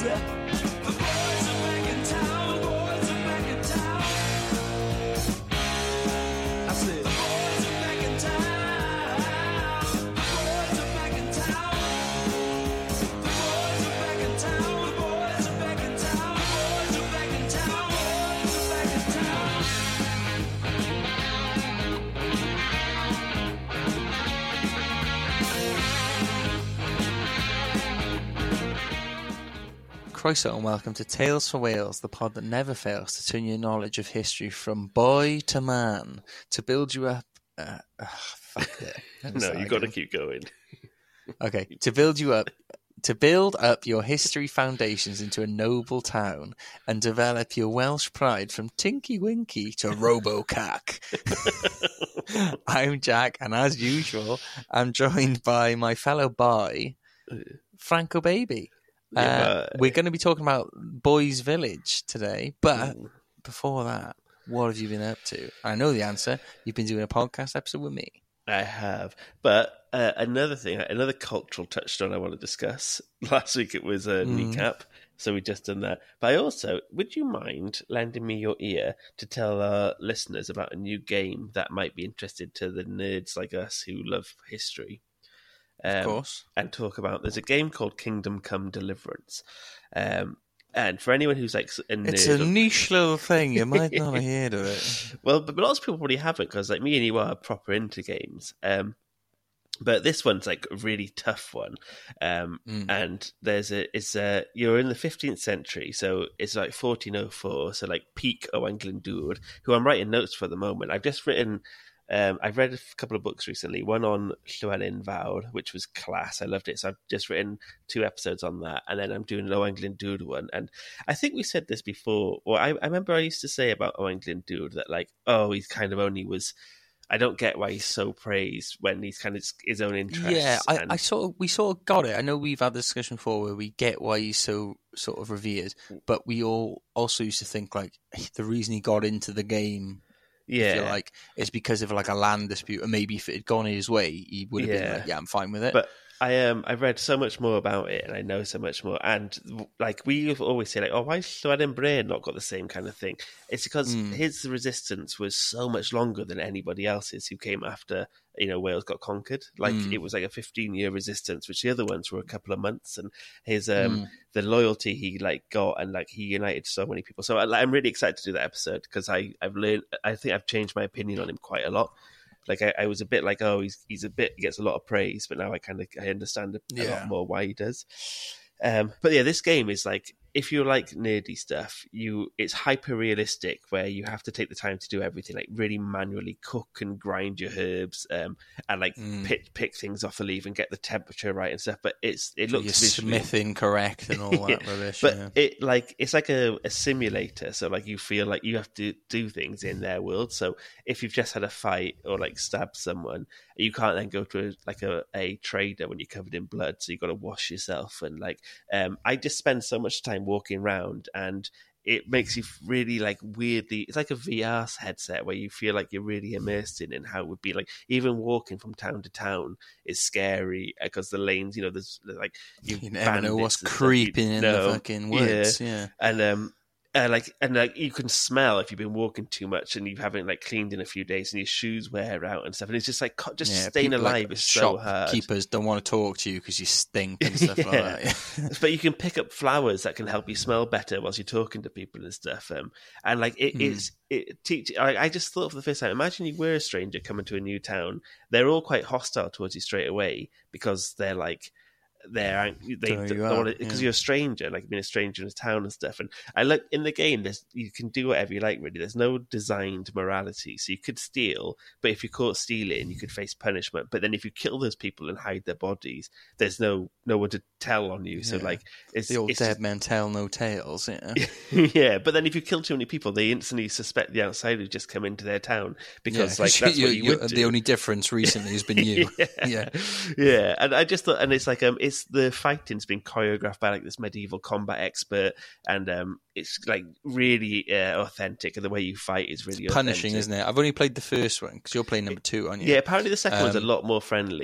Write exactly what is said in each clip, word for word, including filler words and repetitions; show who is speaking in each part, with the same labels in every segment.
Speaker 1: Croeso and welcome to Tales for Wales, the pod that never fails to turn your knowledge of history from boy to man, to build you up... Uh, uh, fuck it.
Speaker 2: No, you've got to keep going.
Speaker 1: Okay, to build you up... To build up your history foundations into a noble town and develop your Welsh pride from Tinky Winky to Robocac. I'm Jack, and as usual, I'm joined by my fellow boy, Franco Baby. Uh, yeah, we're going to be talking about Boys Village today, but Ooh. before that, what have you been up to? I know the answer. You've been doing a podcast episode with me.
Speaker 2: I have. But uh, another thing, another cultural touchstone I want to discuss. Last week it was a mm. kneecap, so we just done that. But I also, would you mind lending me your ear to tell our listeners about a new game that might be interested to the nerds like us who love history? Um,
Speaker 1: of course.
Speaker 2: And talk about, there's a game called Kingdom Come Deliverance. Um, and for anyone who's like a nerd,
Speaker 1: it's a niche little thing. You might not have heard of it.
Speaker 2: Well, but, but lots of people probably haven't, because like me and you are proper into games. Um, but this one's like a really tough one. Um, mm. And there's a, it's a, you're in the fifteenth century, so it's like fourteen oh four, so like peak Owain Glyndŵr, who I'm writing notes for at the moment. I've just written. Um, I've read a couple of books recently, one on Llywelyn Fawr, which was class. I loved it. So I've just written two episodes on that. And then I'm doing an Owain Glyndŵr one. And I think we said this before. Well, I, I remember I used to say about Owain Glyndŵr that like, oh, he's kind of only was... I don't get why he's so praised when he's kind of his own interests.
Speaker 1: Yeah, I,
Speaker 2: and...
Speaker 1: I sort of, we sort of got it. I know we've had this discussion before where we get why he's so sort of revered. But we all also used to think like the reason he got into the game... Yeah, I feel like it's because of like a land dispute, and maybe if it had gone his way, he would have yeah. been like, "Yeah, I'm fine with it."
Speaker 2: But I um I've read so much more about it, and I know so much more. And like we always say, like, "Oh, why has Llywelyn Bran not got the same kind of thing?" It's because mm. his resistance was so much longer than anybody else's who came after. You know, Wales got conquered. Like mm. it was like a fifteen-year resistance, which the other ones were a couple of months. And his um mm. the loyalty he like got, and like he united so many people. So I, I'm really excited to do that episode because I I've learned. I think I've changed my opinion on him quite a lot. Like I, I was a bit like, oh, he's he's a bit he gets a lot of praise, but now I kind of I understand a, yeah. a lot more why he does. Um, but yeah, this game is like. If you like nerdy stuff, you it's hyper realistic where you have to take the time to do everything, like really manually cook and grind your herbs, um, and like mm. pick pick things off the leaf and get the temperature right and stuff. But it's it looks
Speaker 1: visually... smithing correct and all that
Speaker 2: yeah.
Speaker 1: rubbish.
Speaker 2: But
Speaker 1: yeah.
Speaker 2: it like it's like a, a simulator, so like you feel like you have to do things in their world. So if you've just had a fight or like stabbed someone, you can't then go to a, like a, a trader when you're covered in blood, so you've got to wash yourself. And like um, I just spend so much time walking around, and it makes you really like weirdly. It's like a V R headset where you feel like you're really immersed in, and how it would be like even walking from town to town is scary because the lanes, you know, there's like
Speaker 1: you, you never know what's creeping in know. the fucking woods. Yeah,
Speaker 2: yeah. and um. Uh, like and like you can smell if you've been walking too much and you haven't like cleaned in a few days and your shoes wear out and stuff, and it's just like just yeah, staying alive like, is so hard.
Speaker 1: Shopkeepers don't want to talk to you because you stink and stuff yeah. like that.
Speaker 2: But you can pick up flowers that can help you smell better whilst you're talking to people and stuff. Um, and like it mm. is it teach. I, I just thought for the first time, imagine you were a stranger coming to a new town. They're all quite hostile towards you straight away because they're like. There, they don't want it because yeah. you're a stranger, like being a stranger in a town and stuff. And I look in the game. There's you can do whatever you like. Really, there's no designed morality. So you could steal, but if you're caught stealing, you could face punishment. But then if you kill those people and hide their bodies, there's no no one to tell on you. So yeah. like it's
Speaker 1: the old
Speaker 2: it's
Speaker 1: dead
Speaker 2: just...
Speaker 1: men tell no tales. Yeah,
Speaker 2: yeah. But then if you kill too many people, they instantly suspect the outsiders just come into their town because yeah, like that's you, what you would do.
Speaker 1: The only difference recently has been you.
Speaker 2: yeah.
Speaker 1: yeah,
Speaker 2: yeah. And I just thought, and it's like um, it's. The fighting's been choreographed by like this medieval combat expert, and um, it's like really uh, authentic, and the way you fight is really
Speaker 1: it's punishing,
Speaker 2: authentic.
Speaker 1: Isn't it? I've only played the first one because you're playing number two, aren't you?
Speaker 2: Yeah, apparently the second um, one's a lot more friendly.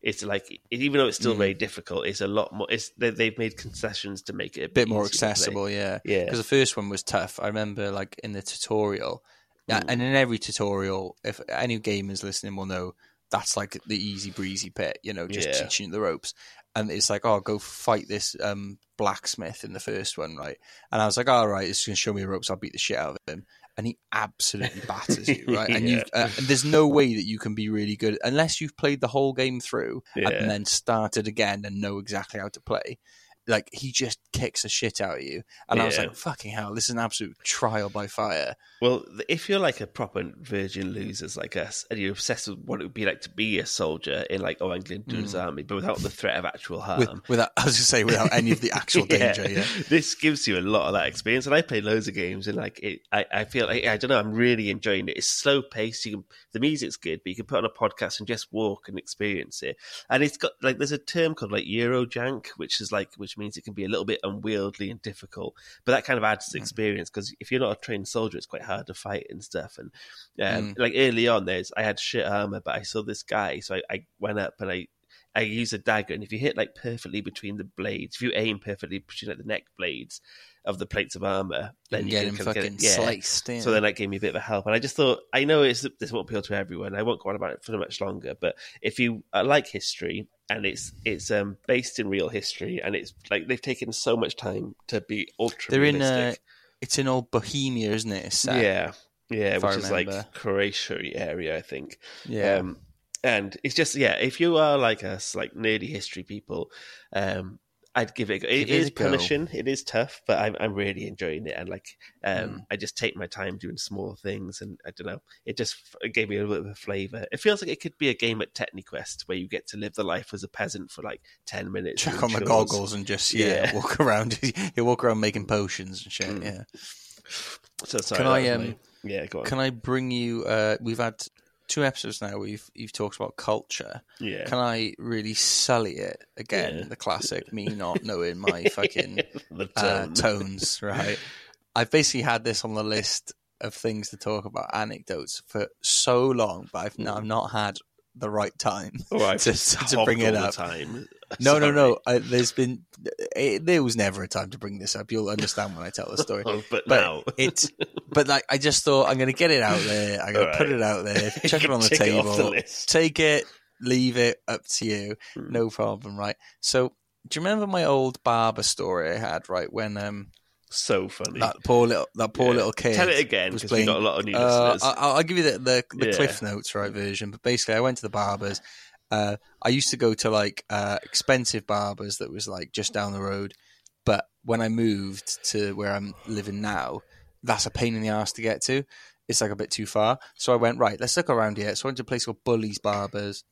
Speaker 2: it's like, even though it's still
Speaker 1: Mm.
Speaker 2: very difficult, it's a lot more. It's they, they've made concessions to make it a
Speaker 1: bit
Speaker 2: bit
Speaker 1: more
Speaker 2: easier to play.
Speaker 1: accessible, yeah.
Speaker 2: Yeah.
Speaker 1: Because the first one was tough. I remember, like in the tutorial, yeah,
Speaker 2: Mm.
Speaker 1: and in every tutorial, if any gamers listening will know, that's like the easy breezy bit, you know, just
Speaker 2: Yeah.
Speaker 1: teaching you the ropes. And it's like, oh, go fight this um, blacksmith in the first one, right? And I was like, all right, it's going to show me the ropes. I'll beat the shit out of him. And he absolutely batters you, right? And
Speaker 2: Yeah.
Speaker 1: you, uh, and there's no way that you can be really good unless you've played the whole game through
Speaker 2: Yeah.
Speaker 1: and then started again and know exactly how to play. Like, he just kicks the shit out of you. And I was
Speaker 2: Yeah.
Speaker 1: like, fucking hell, this is an absolute trial by fire.
Speaker 2: Well, if you're like a proper virgin losers like us, and you're obsessed with what it would be like to be a soldier in like, oh, I'm going to do his army, but without the threat of actual harm.
Speaker 1: With, without, I was going to say, without any of the actual danger, yeah.
Speaker 2: This gives you a lot of that experience. And I played loads of games, and like it, I, I feel like, I don't know, I'm really enjoying it. It's slow paced. You can, the music's good, but you can put on a podcast and just walk and experience it. And it's got like, there's a term called like Eurojank, which is like, which means it can be a little bit unwieldy and difficult, but that kind of adds to the experience, because if you're not a trained soldier, it's quite hard to fight and stuff. And um,
Speaker 1: Mm.
Speaker 2: like early on, there's I had shit armor, but I saw this guy, so I, I went up and I I use a dagger, and if you hit like perfectly between the blades, if you aim perfectly between like the neck blades of the plates of armor, then
Speaker 1: You
Speaker 2: you,
Speaker 1: can get
Speaker 2: can
Speaker 1: him
Speaker 2: kind of
Speaker 1: fucking
Speaker 2: get it. Yeah.
Speaker 1: sliced in.
Speaker 2: So then that gave me a bit of a help, and I just thought, I know it's this won't appeal to everyone. I won't go on about it for much longer, but if you uh, like history, and it's it's um, based in real history, and it's like they've taken so much time to be ultra
Speaker 1: They're in,
Speaker 2: realistic.
Speaker 1: uh, it's in old Bohemia, isn't it? It's set.
Speaker 2: Yeah, yeah,
Speaker 1: if I
Speaker 2: which is like
Speaker 1: remember.
Speaker 2: Croatia area, I think.
Speaker 1: Yeah.
Speaker 2: Um, and it's just, yeah, if you are like us, like nerdy history people, um, I'd give it. It
Speaker 1: Give it
Speaker 2: is
Speaker 1: a go.
Speaker 2: punishing. It is tough, but I'm I'm really enjoying it, and like um,
Speaker 1: Mm.
Speaker 2: I just take my time doing small things, and I don't know. It just it gave me a little bit of a flavour. It feels like it could be a game at Techniquest where you get to live the life as a peasant for like ten minutes.
Speaker 1: Chuck
Speaker 2: doing
Speaker 1: on the
Speaker 2: chores.
Speaker 1: goggles and just, yeah,
Speaker 2: Yeah.
Speaker 1: walk around. You walk around making potions and shit,
Speaker 2: Mm.
Speaker 1: yeah.
Speaker 2: So sorry.
Speaker 1: Can
Speaker 2: that
Speaker 1: I,
Speaker 2: was
Speaker 1: um,
Speaker 2: my- yeah, go on.
Speaker 1: Can I bring you, uh, we've had two episodes now where you've, you've talked about culture.
Speaker 2: yeah.
Speaker 1: Can I really sully it again?
Speaker 2: Yeah.
Speaker 1: The classic, me not knowing my fucking
Speaker 2: the
Speaker 1: uh,
Speaker 2: tone.
Speaker 1: tones, right? I've basically had this on the list of things to talk about, anecdotes, for so long, but I've, not, I've not had the right time
Speaker 2: Oh, I've
Speaker 1: to,
Speaker 2: just
Speaker 1: to bring
Speaker 2: hogged
Speaker 1: it
Speaker 2: all
Speaker 1: up.
Speaker 2: the time.
Speaker 1: No, no,
Speaker 2: Sorry.
Speaker 1: no. I, there's been, it, there was never a time to bring this up. You'll understand when I tell the story.
Speaker 2: Oh, but,
Speaker 1: But
Speaker 2: now
Speaker 1: it's, but like, I just thought I'm going to get it out there. I'm going to
Speaker 2: All
Speaker 1: put
Speaker 2: right.
Speaker 1: it out there, chuck it on the
Speaker 2: Tick it off
Speaker 1: table,
Speaker 2: the list.
Speaker 1: take it, leave it, up to you.
Speaker 2: Hmm.
Speaker 1: No problem, right? So, do you remember my old barber story I had, right? When um
Speaker 2: So funny.
Speaker 1: that poor little that poor
Speaker 2: Yeah.
Speaker 1: little kid
Speaker 2: Tell it again,
Speaker 1: was
Speaker 2: because
Speaker 1: playing.
Speaker 2: we've got a lot of new
Speaker 1: Uh,
Speaker 2: listeners.
Speaker 1: I- I'll give you the the, the
Speaker 2: Yeah.
Speaker 1: Cliff Notes right version, but basically, I went to the barbers. Uh, I used to go to like uh, expensive barbers that was like just down the road, but when I moved to where I'm living now, that's a pain in the ass to get to. It's like a bit too far. So I went, right, let's look around here. So I went to a place called Bully's Barbers.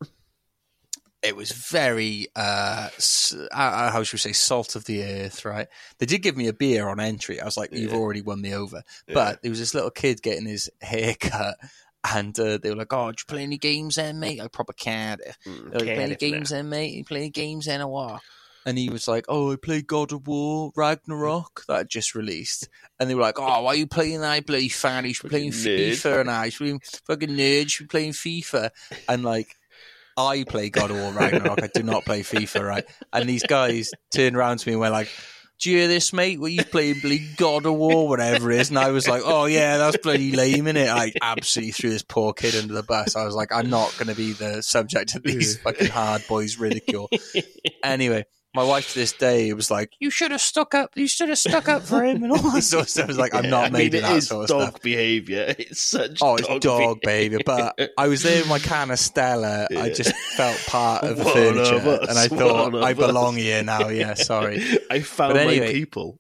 Speaker 1: It was very, uh, s- uh, how should we say, salt of the earth, right? They did give me a beer on entry. I was like, you've
Speaker 2: Yeah.
Speaker 1: already won me over.
Speaker 2: Yeah.
Speaker 1: But there was this little kid getting his hair cut. And uh, they were like, oh, do you play any games then, mate? I proper Cardiff.
Speaker 2: Mm,
Speaker 1: They were like, play any
Speaker 2: Cardiff
Speaker 1: games
Speaker 2: now.
Speaker 1: then, mate? You play any games then or what? And he was like, oh, I play God of War, Ragnarok, that had just released. And they were like, oh, why are you playing that? You bloody fan. You should be playing
Speaker 2: Fucking nerd.
Speaker 1: FIFA. And I, you should be fucking nerd. You should be playing FIFA. And like, I play God of War, Ragnarok. I do not play FIFA, right? And these guys turned around to me and were like, do you hear this, mate? Well, you playing bloody God of War, whatever it is. And I was like, oh, yeah, that's bloody lame, innit? I absolutely threw this poor kid under the bus. I was like, I'm not going to be the subject of these fucking hard boys' ridicule. Anyway, my wife to this day was like, you should have stuck up. You should have stuck up for him and all that sort of stuff. I was like, I'm
Speaker 2: Yeah,
Speaker 1: not
Speaker 2: I
Speaker 1: made
Speaker 2: mean,
Speaker 1: of
Speaker 2: it
Speaker 1: that
Speaker 2: is
Speaker 1: sort of
Speaker 2: dog
Speaker 1: stuff.
Speaker 2: behaviour. It's such
Speaker 1: Oh, it's
Speaker 2: dog,
Speaker 1: dog behaviour. But I was there with my can of Stella. I
Speaker 2: Yeah.
Speaker 1: just felt part of the
Speaker 2: One
Speaker 1: furniture.
Speaker 2: of us,
Speaker 1: and I thought,
Speaker 2: one
Speaker 1: I
Speaker 2: of
Speaker 1: belong
Speaker 2: us.
Speaker 1: here now. Yeah, sorry.
Speaker 2: I found
Speaker 1: But anyway-
Speaker 2: my people.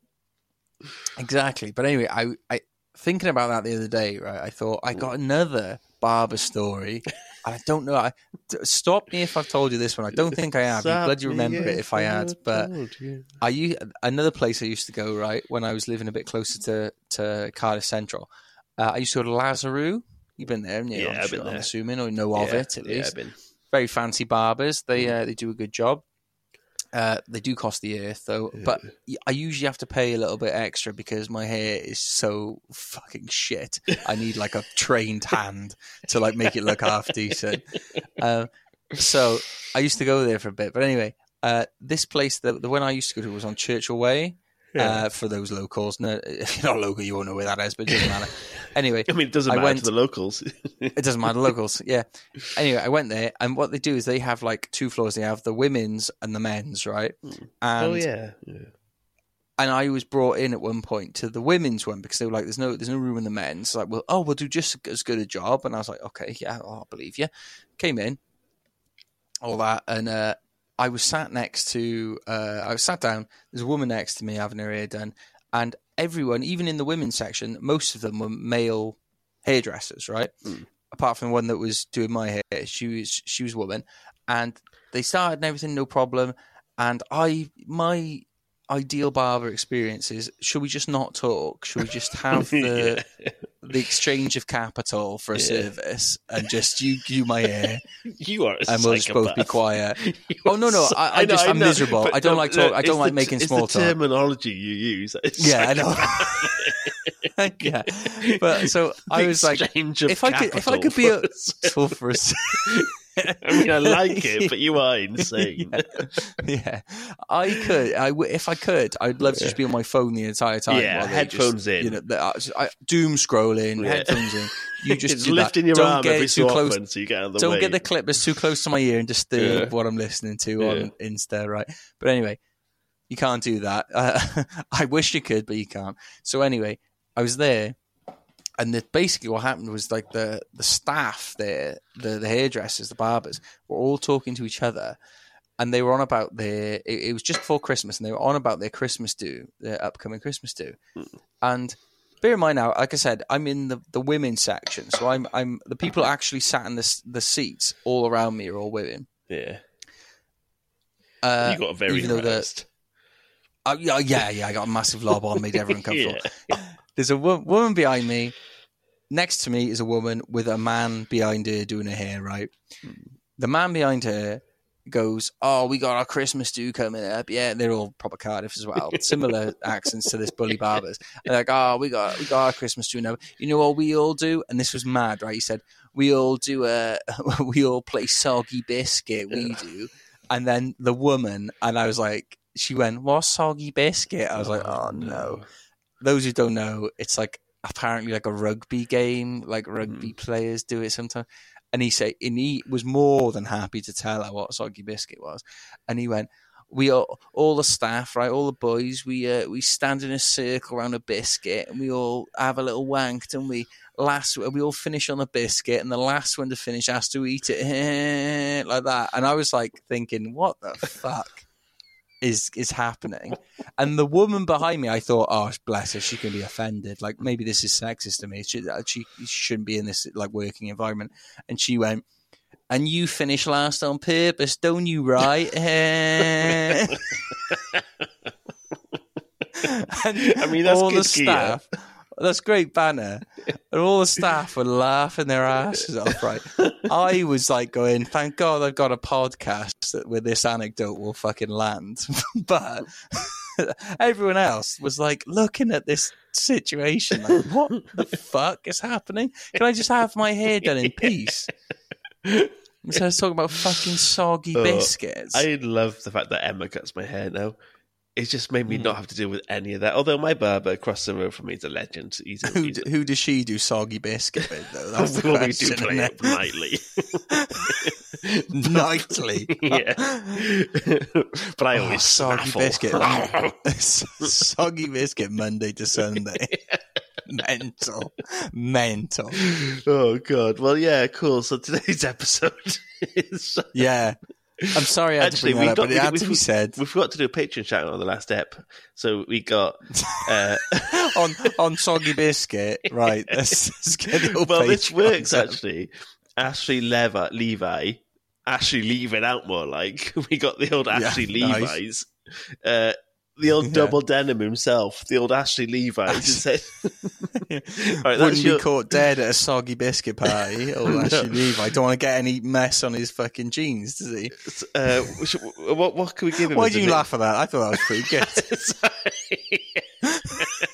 Speaker 1: Exactly. But anyway, I, I thinking about that the other day, right? I thought I got another barber story. And I don't know. I, d- stop me if I've told you this one. I don't think I have. You
Speaker 2: Stop
Speaker 1: bloody
Speaker 2: me
Speaker 1: remember it if I had. But
Speaker 2: told you.
Speaker 1: I u- another place I used to go, right, when I was living a bit closer to, to Cardiff Central. Uh, I used to go to Lazaroo. You've been there, haven't you?
Speaker 2: Yeah,
Speaker 1: I'm,
Speaker 2: I've
Speaker 1: sure,
Speaker 2: been
Speaker 1: I'm
Speaker 2: there.
Speaker 1: assuming, or know of
Speaker 2: Yeah,
Speaker 1: it at
Speaker 2: yeah,
Speaker 1: least.
Speaker 2: I've been.
Speaker 1: Very fancy barbers. They uh, they do a good job. Uh, they do cost the earth though, but I usually have to pay a little bit extra because my hair is so fucking shit. I need like a trained hand to like make it look half decent. Uh, So I used to go there for a bit. But anyway, uh, this place, the, the one I used to go to was on Churchill Way. Yeah. Uh, for those locals. No, if you're not local, you won't know where that is, but it doesn't matter. Anyway.
Speaker 2: I mean, it doesn't
Speaker 1: I
Speaker 2: matter
Speaker 1: went,
Speaker 2: to the locals.
Speaker 1: It doesn't matter to the locals, yeah. Anyway, I went there, and what they do is they have like two floors. They have the women's and the men's, right?
Speaker 2: Mm.
Speaker 1: And,
Speaker 2: oh, yeah. yeah.
Speaker 1: And I was brought in at one point to the women's one because they were like, "There's no, there's no room in the men's." Like, well, oh, we'll do just as good a job. And I was like, "Okay, yeah, I'll believe you." Came in, all that, and uh, I was sat next to, uh, I was sat down. There's a woman next to me having her hair done, and everyone, even in the women's section, most of them were male hairdressers, right? Mm. Apart from the one that was doing my hair, she was she was a woman, and they started and everything, no problem. And I, my ideal barber experience is: should we just not talk? Should we just have the yeah. the exchange of capital for a yeah. service and just you do my hair?
Speaker 2: You are, a
Speaker 1: and we'll just both be quiet. Oh no, no, I, I, I know, just I'm I miserable. I don't no, like talk. No, I don't like
Speaker 2: the,
Speaker 1: making
Speaker 2: it's
Speaker 1: small
Speaker 2: the
Speaker 1: talk.
Speaker 2: Terminology you use. It's
Speaker 1: yeah, I know. yeah, but so I was like, if I could, if I could be a for, for a,
Speaker 2: I mean, I like it, but you are insane.
Speaker 1: yeah, yeah. I could, I w- if I could, I'd love to just be on my phone the entire time.
Speaker 2: Yeah, headphones just, in.
Speaker 1: You know, the, I, I, doom scrolling, yeah. headphones in. You just
Speaker 2: it's
Speaker 1: do
Speaker 2: lifting
Speaker 1: that.
Speaker 2: your
Speaker 1: don't
Speaker 2: arm
Speaker 1: get
Speaker 2: every
Speaker 1: too
Speaker 2: so
Speaker 1: close.
Speaker 2: often so you get out of the
Speaker 1: don't
Speaker 2: way.
Speaker 1: get the clippers too close to my ear and disturb yeah. what I'm listening to yeah. on Insta, right? But anyway, you can't do that. Uh, I wish you could, but you can't. So anyway, I was there. And the, basically what happened was like the, the staff there, the, the hairdressers, the barbers, were all talking to each other. And they were on about their, it, it was just before Christmas, and they were on about their Christmas do, their upcoming Christmas do. Mm. And bear in mind now, like I said, I'm in the, the women's section. So I'm, I'm the people actually sat in the, the seats all around me are all women.
Speaker 2: Yeah.
Speaker 1: Uh,
Speaker 2: you got a very rest.
Speaker 1: Uh, yeah, yeah, yeah, I got a massive lob on, made everyone comfortable. yeah. There's a wo- woman behind me. Next to me is a woman with a man behind her doing her hair, right? Mm. The man behind her goes, "Oh, we got our Christmas do coming up." Yeah, they're all proper Cardiff as well. Similar accents to this bully barbers. They're like, "Oh, we got we got our Christmas do now. You know what we all do?" And this was mad, right? He said, "We all do a, we all play soggy biscuit. We do." And then the woman, and I was like, she went, "What's soggy biscuit?" I was like, "Oh no." Those who don't know, it's like apparently like a rugby game, like rugby mm. players do it sometimes. And he said, and he was more than happy to tell her what soggy biscuit was. And he went, "We all, all the staff, right, all the boys, we uh, we stand in a circle around a biscuit, and we all have a little wank, and we last we all finish on a biscuit, and the last one to finish has to eat it like that." And I was like thinking, what the fuck is is happening? And the woman behind me, I thought, oh, bless her, she can be offended. Like, maybe this is sexist to me. She, she shouldn't be in this like working environment. And she went, "And you finish last on purpose, don't you, right?" And
Speaker 2: I mean, that's
Speaker 1: all
Speaker 2: good
Speaker 1: the staff. Gear. That's great banner. And all the staff were laughing their asses off, right? I was like going, thank God I've got a podcast that where this anecdote will fucking land. But everyone else was like looking at this situation like, what the fuck is happening? Can I just have my hair done in peace? So I was talking about fucking soggy oh, biscuits.
Speaker 2: I love the fact that Emma cuts my hair now. It's just made me mm. not have to deal with any of that. Although my barber across the road from me is a legend. He's a,
Speaker 1: who,
Speaker 2: he's a...
Speaker 1: who does she do soggy biscuit with, though? That's the
Speaker 2: well,
Speaker 1: question,
Speaker 2: we do play it nightly.
Speaker 1: Nightly?
Speaker 2: Yeah. But I always
Speaker 1: oh, soggy
Speaker 2: snaffle.
Speaker 1: biscuit. Soggy biscuit Monday to Sunday. Mental. Mental.
Speaker 2: Oh, God. Well, yeah, cool. So today's episode is...
Speaker 1: Yeah. I'm sorry I had Actually, to bring that up, but it had to be said.
Speaker 2: We forgot to do a Patreon shout out on the last ep. So we got... Uh...
Speaker 1: on on Soggy Biscuit, right. Let's, let's get the
Speaker 2: well, this works, up. Actually. Ashley Levi, Levi. Ashley Leaving out more like. We got the old Ashley yeah, Levi's. Nice. Uh, the old yeah. double denim himself, the old Ashley Levi's. Said,
Speaker 1: yeah. right, Wouldn't your... be caught dead at a Soggy Biscuit party. Or no. Ashley Levi don't want to get any mess on his fucking jeans, does he?
Speaker 2: Uh, what what can we give him?
Speaker 1: Why do you name? Laugh at that? I thought that was pretty good.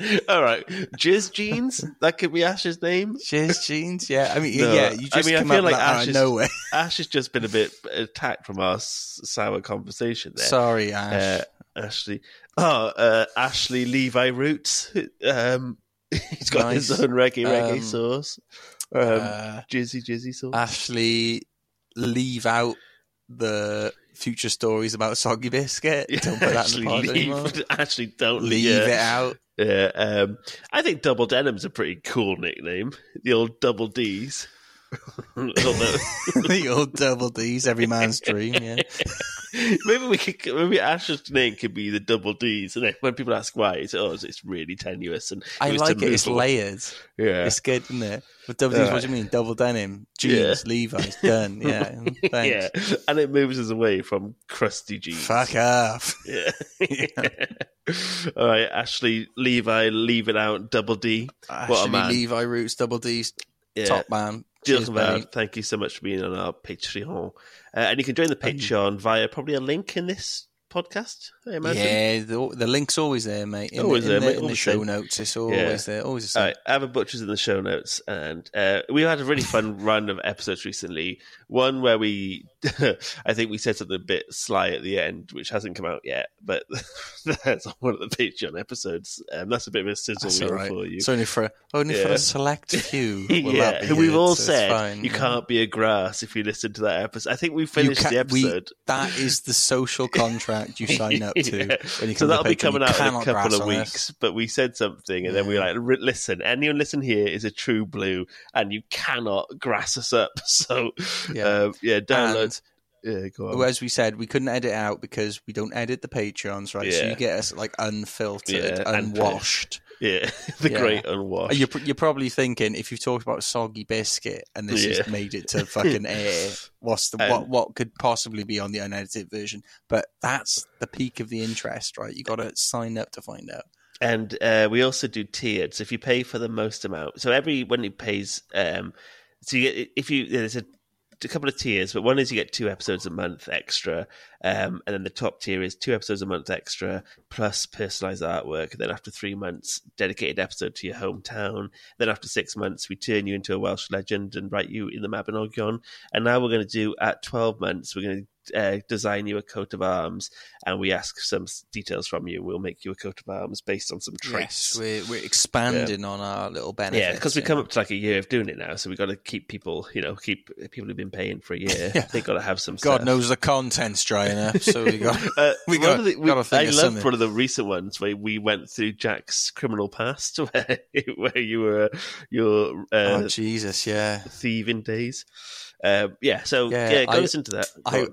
Speaker 2: All right, Jizz Jeans. That could be Ash's name.
Speaker 1: Jizz Jeans. Yeah, I mean,
Speaker 2: No,
Speaker 1: yeah. You just
Speaker 2: I mean,
Speaker 1: come
Speaker 2: I feel
Speaker 1: up
Speaker 2: like
Speaker 1: with that out
Speaker 2: Ash
Speaker 1: of
Speaker 2: is,
Speaker 1: nowhere.
Speaker 2: Ash has just been a bit attacked from our s- sour conversation there.
Speaker 1: Sorry, Ash.
Speaker 2: Uh, Ashley. Oh, uh, Ashley Levi Roots. Um, he's got
Speaker 1: Nice.
Speaker 2: his own reggae reggae
Speaker 1: Um,
Speaker 2: sauce. Um,
Speaker 1: uh,
Speaker 2: jizzy jizzy sauce.
Speaker 1: Ashley, leave out the future stories about Soggy Biscuit. Don't put that
Speaker 2: actually,
Speaker 1: in the pod
Speaker 2: leave,
Speaker 1: anymore.
Speaker 2: actually, don't
Speaker 1: Leave
Speaker 2: yeah.
Speaker 1: it out.
Speaker 2: Yeah, um, I think Double Denim's a pretty cool nickname. The old Double D's.
Speaker 1: The old double D's, every man's dream. Yeah.
Speaker 2: Maybe we could. Maybe Ash's name could be the Double D's, and then when people ask why, it's oh, it's really tenuous. And
Speaker 1: I
Speaker 2: it was
Speaker 1: like
Speaker 2: to
Speaker 1: it. It's
Speaker 2: move-
Speaker 1: layered.
Speaker 2: Yeah,
Speaker 1: It's good, isn't it? But double D's,
Speaker 2: Uh,
Speaker 1: what do you mean? Double denim, jeans, Levi's, done. Yeah.
Speaker 2: yeah,
Speaker 1: Thanks.
Speaker 2: and it moves us away from crusty jeans.
Speaker 1: Fuck off.
Speaker 2: Yeah. All right, Ashley Levi, leave it out. Double D. What a
Speaker 1: Ashley
Speaker 2: man.
Speaker 1: Levi Roots, double D's,
Speaker 2: Yeah.
Speaker 1: top man.
Speaker 2: Deals
Speaker 1: Cheers,
Speaker 2: about.
Speaker 1: mate.
Speaker 2: Thank you so much for being on our Patreon. Uh, and you can join the Patreon via probably a link in this podcast, I imagine.
Speaker 1: Yeah, the, the link's always there, mate. In,
Speaker 2: Always
Speaker 1: in
Speaker 2: there,
Speaker 1: the,
Speaker 2: mate,
Speaker 1: in the
Speaker 2: always
Speaker 1: show
Speaker 2: there.
Speaker 1: notes, it's always
Speaker 2: Yeah.
Speaker 1: there. Always the
Speaker 2: All
Speaker 1: same.
Speaker 2: right, Ava Butcher's in the show notes, and uh, we had a really fun run of episodes recently. One where we, I think we said something a bit sly at the end, which hasn't come out yet, but that's on one of the Patreon episodes. Um, that's a bit of a sizzle
Speaker 1: That's
Speaker 2: reel
Speaker 1: all right.
Speaker 2: for you.
Speaker 1: It's only for only for
Speaker 2: Yeah.
Speaker 1: a select few. will
Speaker 2: yeah,
Speaker 1: that be
Speaker 2: who we've
Speaker 1: heard,
Speaker 2: all
Speaker 1: so it's
Speaker 2: said
Speaker 1: fine,
Speaker 2: you
Speaker 1: yeah.
Speaker 2: can't be a grass if you listen to that episode. I think we
Speaker 1: You
Speaker 2: finished
Speaker 1: ca-
Speaker 2: the
Speaker 1: we-
Speaker 2: episode.
Speaker 1: that is the social contract you sign up to.
Speaker 2: Yeah.
Speaker 1: When you
Speaker 2: So
Speaker 1: come
Speaker 2: that'll
Speaker 1: to
Speaker 2: be
Speaker 1: Patreon.
Speaker 2: coming
Speaker 1: You
Speaker 2: out in a
Speaker 1: cannot
Speaker 2: couple
Speaker 1: grass
Speaker 2: of
Speaker 1: on
Speaker 2: weeks.
Speaker 1: us.
Speaker 2: But we said something, and then we were like, "R- "Listen, anyone listen here is a true blue, and you cannot grass us up." So,
Speaker 1: Yeah.
Speaker 2: uh, yeah, download.
Speaker 1: And
Speaker 2: yeah, go on.
Speaker 1: Well, as we said, we couldn't edit out because we don't edit the Patreons, right? So
Speaker 2: Yeah.
Speaker 1: you get us like unfiltered,
Speaker 2: Yeah, and-
Speaker 1: unwashed.
Speaker 2: Yeah, the
Speaker 1: Yeah.
Speaker 2: great unwashed.
Speaker 1: You're, you're probably thinking if you've talked about Soggy Biscuit and this
Speaker 2: Yeah.
Speaker 1: has made it to fucking air, what's the
Speaker 2: And-
Speaker 1: what what could possibly be on the unedited version? But that's the peak of the interest, right? You got to sign up to find out.
Speaker 2: And uh, we also do tiered. So if you pay for the most amount, so every when it pays, um, so you get if you there's a, a couple of tiers, but one is you get two episodes a month extra, um, and then the top tier is two episodes a month extra plus personalized artwork. And then after three months, dedicated episode to your hometown. Then after six months, we turn you into a Welsh legend and write you in the Mabinogion. And now we're going to do at twelve months, we're going to Uh, design you a coat of arms, and we ask some s- details from you. We'll make you a coat of arms based on some traits.
Speaker 1: Yes, we're we're expanding on our little benefits.
Speaker 2: Yeah, because we
Speaker 1: you
Speaker 2: come
Speaker 1: know.
Speaker 2: up to like a year of doing it now, so we've got to keep people, you know, keep people who've been paying for a year.
Speaker 1: Yeah.
Speaker 2: They've got to have some
Speaker 1: God
Speaker 2: stuff.
Speaker 1: knows the content's drying up, so we got
Speaker 2: Uh,
Speaker 1: we
Speaker 2: one
Speaker 1: got
Speaker 2: of the- we-
Speaker 1: gotta think
Speaker 2: I
Speaker 1: of
Speaker 2: loved
Speaker 1: something.
Speaker 2: one of the recent ones where we went through Jack's criminal past, where, where you were your uh,
Speaker 1: oh Jesus, yeah.
Speaker 2: thieving days. Um, yeah, so
Speaker 1: Yeah,
Speaker 2: yeah, go
Speaker 1: I-
Speaker 2: listen to that. Go
Speaker 1: I
Speaker 2: on.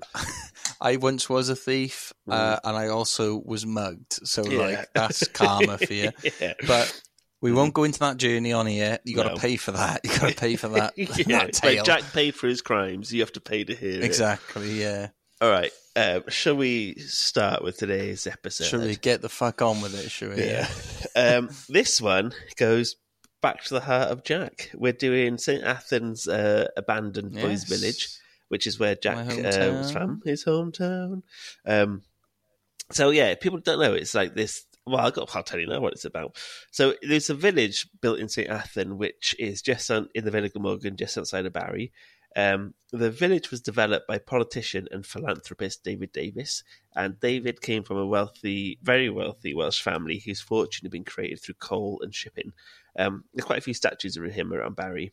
Speaker 1: I once was a thief, uh, and I also was mugged. So
Speaker 2: Yeah.
Speaker 1: like that's karma for you.
Speaker 2: yeah.
Speaker 1: But we won't go into that journey on here. You got to
Speaker 2: No.
Speaker 1: pay for that. You got to pay for that.
Speaker 2: yeah,
Speaker 1: that
Speaker 2: it's
Speaker 1: tale.
Speaker 2: like Jack paid for his crimes. You have to pay to hear it.
Speaker 1: Exactly. Yeah.
Speaker 2: All right. Um, shall we start with today's episode?
Speaker 1: Should we get the fuck on with it? Should we?
Speaker 2: Yeah. um, this one goes back to the heart of Jack. We're doing Saint Athens' uh, abandoned boys'
Speaker 1: Yes.
Speaker 2: village, which is where Jack
Speaker 1: My
Speaker 2: uh, was
Speaker 1: hometown.
Speaker 2: from, his hometown. Um, so yeah, if people don't know, it's like this. Well, I'll, go, I'll tell you now what it's about. So there's a village built in Saint Athan, which is just on, in the Village of Morgan, just outside of Barry. Um, the village was developed by politician and philanthropist David Davis, and David came from a wealthy, very wealthy Welsh family whose fortune had been created through coal and shipping. Um, there are quite a few statues of him around Barry.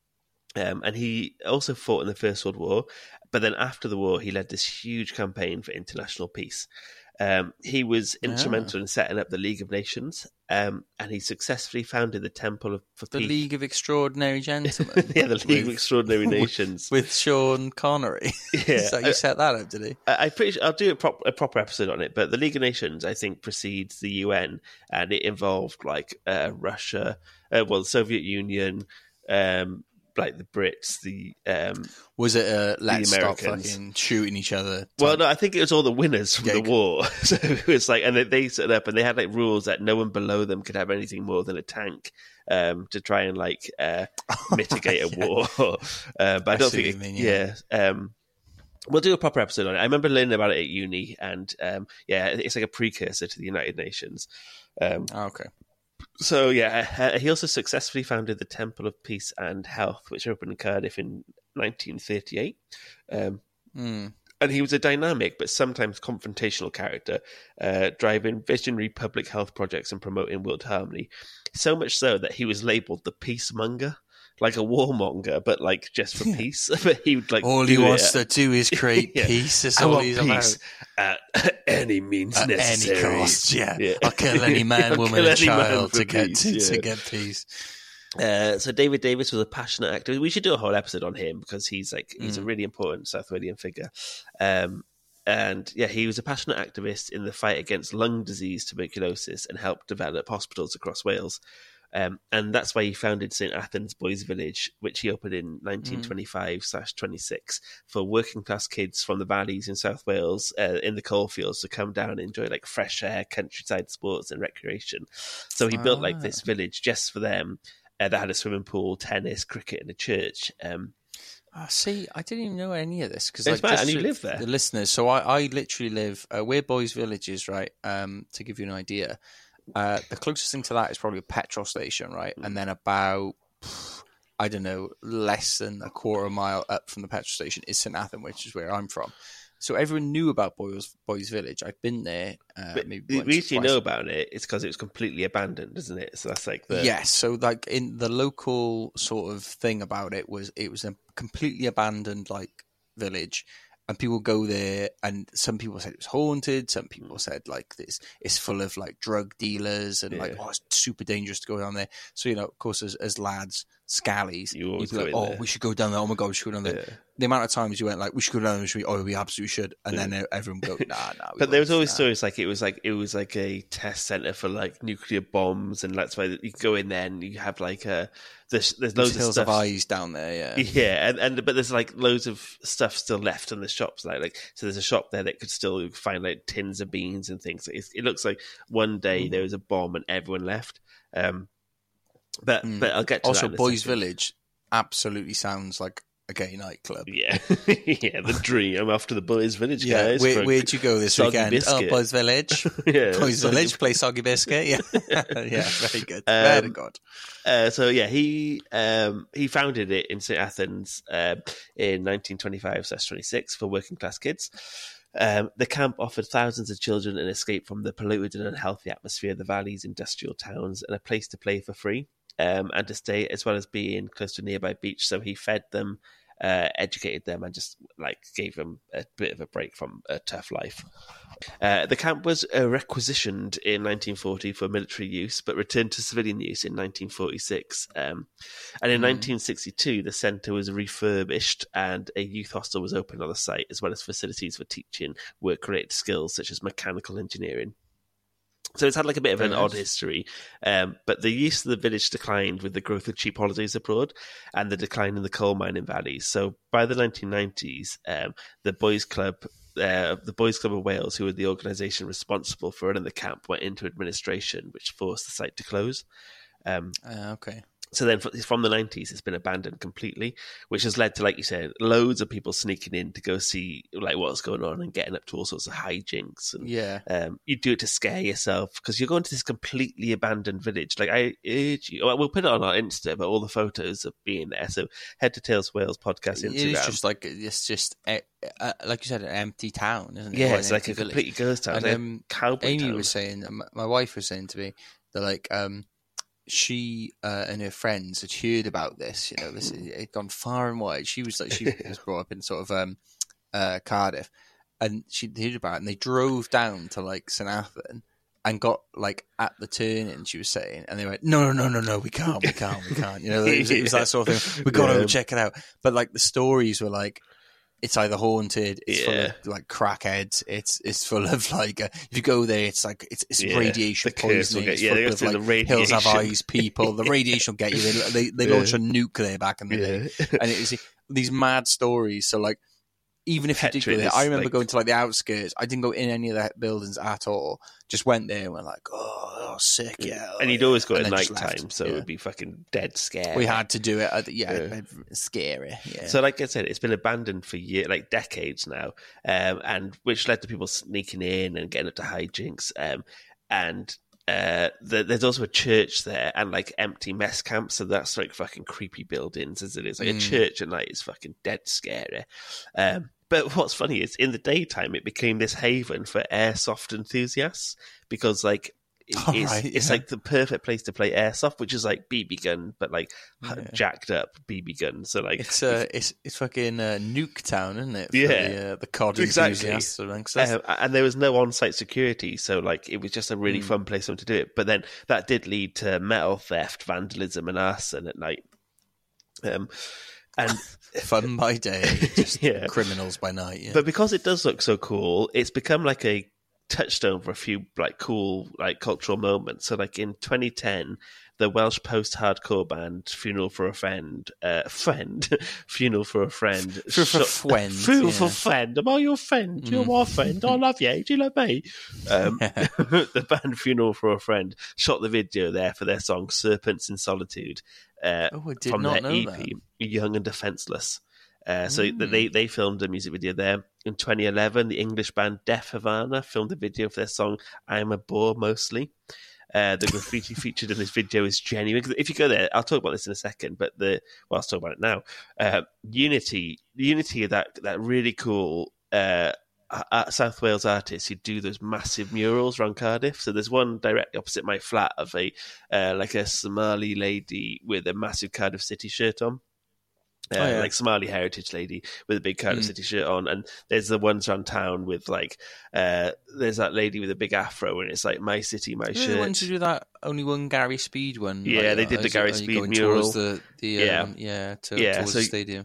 Speaker 2: Um, and he also fought in the First World War, but then after the war, he led this huge campaign for international peace. Um, he was instrumental in setting up the League of Nations, um, and he successfully founded the Temple of for
Speaker 1: The
Speaker 2: Peace.
Speaker 1: League of Extraordinary Gentlemen.
Speaker 2: yeah, the League of
Speaker 1: with-
Speaker 2: Extraordinary Nations.
Speaker 1: with Sean Connery.
Speaker 2: Yeah,
Speaker 1: so you
Speaker 2: I-
Speaker 1: set that up, did he?
Speaker 2: I, I pretty sure I'll do a, prop, a proper episode on it, but the League of Nations, I think, precedes the U N, and it involved like uh, Russia, uh, well, the Soviet Union, um, like the Brits, the um,
Speaker 1: Was it a let's stop
Speaker 2: Americans.
Speaker 1: fucking shooting each other?
Speaker 2: well,
Speaker 1: type-
Speaker 2: no, I think it was all the winners from
Speaker 1: Yeah,
Speaker 2: the
Speaker 1: you-
Speaker 2: war. So it was like, and they, they set it up, and they had like rules that no one below them could have anything more than a tank, um, to try and like uh, mitigate a
Speaker 1: Yeah.
Speaker 2: war. uh, but I
Speaker 1: I
Speaker 2: don't
Speaker 1: see
Speaker 2: think,
Speaker 1: what
Speaker 2: it,
Speaker 1: you mean,
Speaker 2: yeah.
Speaker 1: yeah.
Speaker 2: Um, we'll do a proper episode on it. I remember learning about it at uni, and um, yeah, it's like a precursor to the United Nations. Um,
Speaker 1: Oh, okay.
Speaker 2: So yeah, uh, he also successfully founded the Temple of Peace and Health, which opened in Cardiff in nineteen thirty-eight. Um,
Speaker 1: Mm.
Speaker 2: And he was a dynamic but sometimes confrontational character, uh, driving visionary public health projects and promoting world harmony. So much so that he was labelled the peacemonger, like a warmonger, but like just for peace. But he would like
Speaker 1: all he
Speaker 2: do
Speaker 1: wants
Speaker 2: it.
Speaker 1: to do is create
Speaker 2: Yeah.
Speaker 1: peace. That's
Speaker 2: I
Speaker 1: all
Speaker 2: want
Speaker 1: he's
Speaker 2: peace
Speaker 1: about.
Speaker 2: at any means
Speaker 1: At
Speaker 2: necessary.
Speaker 1: any cost, yeah.
Speaker 2: Yeah.
Speaker 1: I'll kill any man,
Speaker 2: I'll
Speaker 1: woman,
Speaker 2: kill
Speaker 1: and
Speaker 2: any man
Speaker 1: child
Speaker 2: for
Speaker 1: to get
Speaker 2: peace,
Speaker 1: to,
Speaker 2: yeah.
Speaker 1: to get peace.
Speaker 2: Uh, so David Davis was a passionate actor. We should do a whole episode on him because he's like he's
Speaker 1: Mm.
Speaker 2: a really important South Walian figure. Um, and yeah, he was a passionate activist in the fight against lung disease, tuberculosis, and helped develop hospitals across Wales. Um, and that's why he founded Saint Athens Boys Village, which he opened in nineteen twenty-five slash twenty-six for working class kids from the valleys in South Wales uh, in the coalfields to come down and enjoy like fresh air, countryside sports, and recreation. So he built like this village just for them. Uh, that had a swimming pool, tennis, cricket, and a church. Um,
Speaker 1: Oh, see, I didn't even know any of this because
Speaker 2: It's
Speaker 1: like,
Speaker 2: mad,
Speaker 1: just
Speaker 2: and you
Speaker 1: to-
Speaker 2: live there.
Speaker 1: The listeners, so I, I literally live uh, where Boys Village is, right? Um, to give you an idea, uh, the closest thing to that is probably a petrol station, right? And then about I don't know, less than a quarter mile up from the petrol station is Saint Athan, which is where I'm from. So everyone knew about Boys Boys Village. I've been there. Uh,
Speaker 2: but
Speaker 1: maybe
Speaker 2: the
Speaker 1: once or
Speaker 2: reason you
Speaker 1: twice.
Speaker 2: know about it is because it was completely abandoned, isn't it? So that's like the
Speaker 1: Yes, so like in the local sort of thing about it was it was a completely abandoned like village, and people go there, and some people said it was haunted. Some people said like this it's full of like drug dealers and like
Speaker 2: Yeah.
Speaker 1: oh it's super dangerous to go down there. So you know, of course, as, as lads, scallies,
Speaker 2: You always
Speaker 1: you'd be
Speaker 2: go
Speaker 1: like,
Speaker 2: in
Speaker 1: oh
Speaker 2: there.
Speaker 1: we should go down there. Oh my god, we should go down there.
Speaker 2: Yeah.
Speaker 1: The amount of times you went like we should go down there, should we? Oh, we absolutely should, and then everyone would go nah nah. we
Speaker 2: But there was
Speaker 1: won't,
Speaker 2: always
Speaker 1: nah."
Speaker 2: stories like it was like it was like a test center for like nuclear bombs, and that's why you go in there and you have like a there's there's
Speaker 1: There's
Speaker 2: loads of
Speaker 1: hills
Speaker 2: stuff.
Speaker 1: of eyes down there. Yeah.
Speaker 2: Yeah, and, and but there's like loads of stuff still left in the shops. Like, like so, there's a shop there that could still find like tins of beans and things. It, it looks like one day there was a bomb and everyone left. Um, but
Speaker 1: Mm.
Speaker 2: but I'll get to
Speaker 1: Also,
Speaker 2: that in a
Speaker 1: Boys
Speaker 2: second.
Speaker 1: Village absolutely sounds like a gay nightclub.
Speaker 2: Yeah, yeah, the dream. I'm off to the Boys Village,
Speaker 1: Yeah,
Speaker 2: guys.
Speaker 1: where,
Speaker 2: for a
Speaker 1: where'd you go this
Speaker 2: soggy
Speaker 1: weekend?
Speaker 2: biscuit.
Speaker 1: Oh, Boys Village.
Speaker 2: yeah,
Speaker 1: Boys
Speaker 2: soggy-
Speaker 1: Village, play Soggy Biscuit. Yeah, yeah, very good.
Speaker 2: Um,
Speaker 1: very good.
Speaker 2: Uh, so yeah, he um, he founded it in Saint Athens um, in nineteen twenty-five slash twenty-six for working class kids. Um, the camp offered thousands of children an escape from the polluted and unhealthy atmosphere of the valleys, industrial towns, and a place to play for free um, and to stay, as well as being close to a nearby beach. So he fed them, uh, educated them, and just like gave them a bit of a break from a tough life. Uh, the camp was uh, requisitioned in nineteen forty for military use, but returned to civilian use in nineteen forty-six. Um, and in nineteen sixty-two, the centre was refurbished and a youth hostel was opened on the site, as well as facilities for teaching work-related skills such as mechanical engineering. So it's had like a bit of an
Speaker 1: Very
Speaker 2: odd
Speaker 1: nice.
Speaker 2: history, um, but the use of the village declined with the growth of cheap holidays abroad and the decline in the coal mining valleys. So by the nineteen nineties, um, the Boys Club, uh, the Boys Club of Wales, who were the organisation responsible for running the camp, went into administration, which forced the site to close. Um,
Speaker 1: Uh, okay.
Speaker 2: so then f- from the nineties, it's been abandoned completely, which has led to, like you said, loads of people sneaking in to go see like what's going on and getting up to all sorts of hijinks. And
Speaker 1: Yeah.
Speaker 2: um, you do it to scare yourself because you're going to this completely abandoned village. Like I urge you, well, we'll put it on our Insta, but all the photos of being there. So head to Tales Wales podcast
Speaker 1: It
Speaker 2: Instagram.
Speaker 1: is just like it's just uh, uh, like you said, an empty town, isn't it?
Speaker 2: yeah,
Speaker 1: Or
Speaker 2: it's
Speaker 1: an
Speaker 2: like a
Speaker 1: empty village.
Speaker 2: complete ghost town.
Speaker 1: And
Speaker 2: It's like a
Speaker 1: um,
Speaker 2: cowboy
Speaker 1: Amy
Speaker 2: town.
Speaker 1: was saying, m- my wife was saying to me that like um, she uh, and her friends had heard about this. You know, this it had gone far and wide. She was like she was brought up in sort of um, uh, Cardiff, and she'd heard about it. And they drove down to like Saint Athan and got like at the turn in. She was saying, and they went, "No, no, no, no, no, we can't, we can't, we can't." You know, it was, it was that sort of thing. We got to
Speaker 2: Yeah.
Speaker 1: go check it out. But like the stories were like, it's either haunted, it's full
Speaker 2: Yeah.
Speaker 1: of like crackheads, it's it's full of like uh, if you go there, it's like it's, it's
Speaker 2: Yeah,
Speaker 1: radiation
Speaker 2: the curse will
Speaker 1: poisoning.
Speaker 2: get-
Speaker 1: It's
Speaker 2: yeah, they
Speaker 1: full
Speaker 2: go
Speaker 1: of
Speaker 2: through
Speaker 1: like
Speaker 2: the
Speaker 1: hills have
Speaker 2: radiation.
Speaker 1: eyes people. The radiation will get you. They they, they
Speaker 2: Yeah.
Speaker 1: launched a nuke there back in the day,
Speaker 2: Yeah.
Speaker 1: and it was these mad stories. So like. Even if you did go
Speaker 2: Petra
Speaker 1: there,
Speaker 2: is,
Speaker 1: I remember
Speaker 2: like-
Speaker 1: going to like the outskirts. I didn't go in any of the buildings at all. Just went there and went like, "Oh, oh sick, yeah."
Speaker 2: And
Speaker 1: oh,
Speaker 2: you'd always go
Speaker 1: and
Speaker 2: at
Speaker 1: then just
Speaker 2: night time,
Speaker 1: left.
Speaker 2: so it
Speaker 1: Yeah.
Speaker 2: would be fucking dead scary.
Speaker 1: We had to do it. At, yeah,
Speaker 2: Yeah.
Speaker 1: scary. Yeah.
Speaker 2: So, like I said, it's been abandoned for year, like decades now, um, and which led to people sneaking in and getting up to hijinks. Um, and uh, the, there's also a church there and like empty mess camps. So that's like fucking creepy buildings as it is. Like mm. a church at night is fucking dead scary. Um, but what's funny is in the daytime, it became this haven for airsoft enthusiasts because like,
Speaker 1: Oh,
Speaker 2: it's,
Speaker 1: right,
Speaker 2: it's
Speaker 1: yeah.
Speaker 2: like the perfect place to play airsoft, which is like B B gun, but like
Speaker 1: yeah.
Speaker 2: jacked up B B gun. So like
Speaker 1: it's uh, it's it's fucking uh, Nuke Town, isn't it? For
Speaker 2: yeah,
Speaker 1: the, uh, the C O D
Speaker 2: exactly.
Speaker 1: enthusiasts amongst us.
Speaker 2: Uh, and there was no on-site security, so like it was just a really mm. fun place for them to do it. But then that did lead to metal theft, vandalism, and arson at night. Um, and
Speaker 1: fun by day, just yeah. criminals by night. Yeah.
Speaker 2: But because it does look so cool, it's become like a touchstone for a few like cool like cultural moments. So like in twenty ten, the Welsh post-hardcore band Funeral for a Friend, uh, friend, Funeral for a Friend,
Speaker 1: for, for friend,
Speaker 2: Funeral
Speaker 1: yeah.
Speaker 2: for a Friend. Am I your friend? You're my friend. I love you. Do you love me? Um, the band Funeral for a Friend shot the video there for their song "Serpents in Solitude" uh,
Speaker 1: oh, I did
Speaker 2: from
Speaker 1: not
Speaker 2: their
Speaker 1: know
Speaker 2: E P,
Speaker 1: that.
Speaker 2: "Young and Defenseless." Uh, so
Speaker 1: mm.
Speaker 2: they they filmed a music video there. In twenty eleven, the English band Def Havana filmed a video for their song "I'm a Bore Mostly." Uh, the graffiti featured in this video is genuine. If you go there, I'll talk about this in a second, but the well, I'll talk about it now. Uh, Unity, Unity, that that really cool uh, South Wales artists who do those massive murals around Cardiff. So there's one directly opposite my flat of a uh, like a Somali lady with a massive Cardiff City shirt on. Uh, oh, yeah. Like Somali heritage lady with a big Cardiff mm. City shirt on, and there's the ones around town with like uh, there's that lady with a big afro, and it's like my city, my shirt.
Speaker 1: The ones who do that only one Gary Speed one.
Speaker 2: Yeah,
Speaker 1: like
Speaker 2: they
Speaker 1: that.
Speaker 2: did the
Speaker 1: Is
Speaker 2: Gary
Speaker 1: it,
Speaker 2: Speed mural.
Speaker 1: The, the,
Speaker 2: yeah,
Speaker 1: um, yeah, to,
Speaker 2: yeah,
Speaker 1: towards
Speaker 2: so,
Speaker 1: the stadium.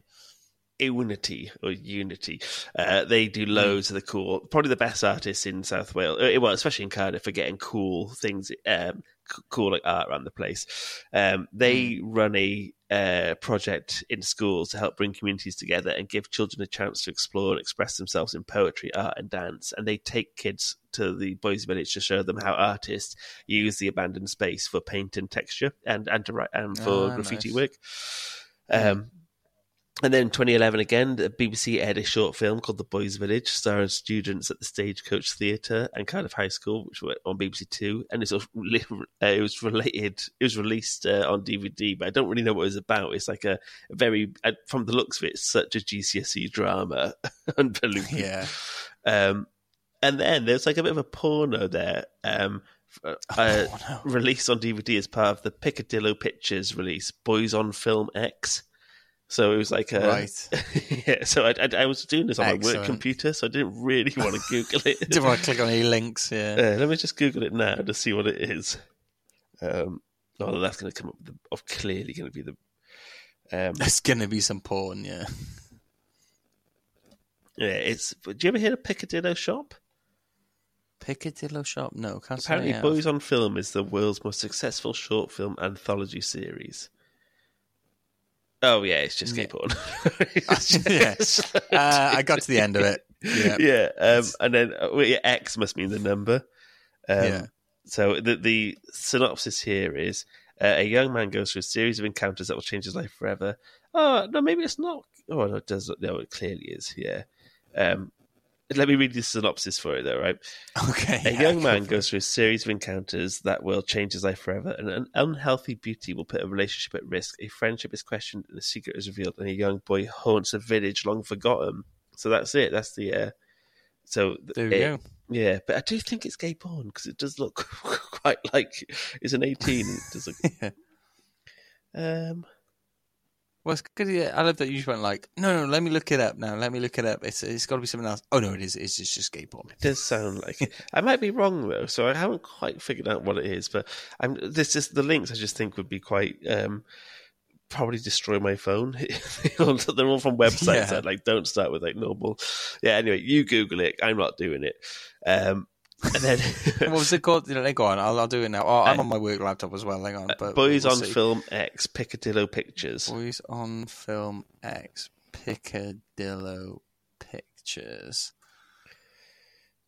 Speaker 2: Unity or Unity, uh, they do loads mm. of the cool. Probably the best artists in South Wales, well, especially in Cardiff, for getting cool things, um, cool like art around the place. Um, they mm. run a uh, project in schools to help bring communities together and give children a chance to explore and express themselves in poetry, art, and dance. And they take kids to the Boys Village to show them how artists use the abandoned space for paint and texture and and to write and for
Speaker 1: ah,
Speaker 2: graffiti
Speaker 1: nice.
Speaker 2: work. Um, mm. And then in twenty eleven again, the B B C aired a short film called The Boys Village, starring students at the Stagecoach Theatre and Cardiff High School, which were on B B C Two. And it's, uh, it was related, it was released uh, on D V D, but I don't really know what it was about. It's like a, a very, uh, from the looks of it, it's such a G C S E drama. Unbelievable.
Speaker 1: Yeah.
Speaker 2: Um, and then there's like a bit of a porno there. Um, uh,
Speaker 1: oh, no.
Speaker 2: Released on D V D as part of the Piccadillo Pictures release, Boys on Film X. So it was like a,
Speaker 1: right.
Speaker 2: yeah. So I, I, I was doing this on
Speaker 1: Excellent.
Speaker 2: my work computer, so I didn't really want to Google it.
Speaker 1: Didn't want to click on any links. Yeah.
Speaker 2: Uh, let me just Google it now to see what it is. Um, oh, that's going to come up with the, oh, clearly going to be the. Um,
Speaker 1: There's going to be some porn, yeah.
Speaker 2: Yeah, it's. Do you ever hear of Piccadillo Shop?
Speaker 1: Piccadillo Shop? No, can't
Speaker 2: Apparently,
Speaker 1: say I
Speaker 2: Boys
Speaker 1: have.
Speaker 2: on Film is the world's most successful short film anthology series. Oh yeah, it's just gay
Speaker 1: yeah.
Speaker 2: porn.
Speaker 1: Yes, uh, I got to the end of it. Yeah,
Speaker 2: yeah, um, and then uh, well, yeah, X must mean the number. Um, yeah. So the the synopsis here is: uh, a young man goes through a series of encounters that will change his life forever. Oh no, maybe it's not. Oh no, it does. No, it clearly is. Yeah. Um, Let me read the synopsis for you, though, right?
Speaker 1: Okay.
Speaker 2: A
Speaker 1: yeah,
Speaker 2: young man
Speaker 1: go
Speaker 2: goes through a series of encounters that will change his life forever, and an unhealthy beauty will put a relationship at risk. A friendship is questioned, and a secret is revealed, and a young boy haunts a village long forgotten. So that's it. That's the. Uh, so
Speaker 1: there we
Speaker 2: it,
Speaker 1: go.
Speaker 2: Yeah, but I do think it's gay porn because it does look quite like it's an eighteen. It does look.
Speaker 1: yeah.
Speaker 2: Um.
Speaker 1: Well, it's good. Yeah, I love that you just went like, no, no, let me look it up now. Let me look it up. It's it's got to be something else. Oh no, it is. It's just, just gay porn.
Speaker 2: It does sound like it. I might be wrong though, so I haven't quite figured out what it is. But I'm this is the links. I just think would be quite um, probably destroy my phone. They're all from websites
Speaker 1: yeah.
Speaker 2: that like don't start with like normal. Yeah. Anyway, you Google it. I'm not doing it. Um, and then
Speaker 1: what was it called? Let go on. I'll, I'll do it now. Oh, I'm uh, on my work laptop as well. Hang on. But
Speaker 2: Boys
Speaker 1: we'll
Speaker 2: on
Speaker 1: see.
Speaker 2: Film X Piccadillo Pictures.
Speaker 1: Boys on Film X Piccadillo Pictures.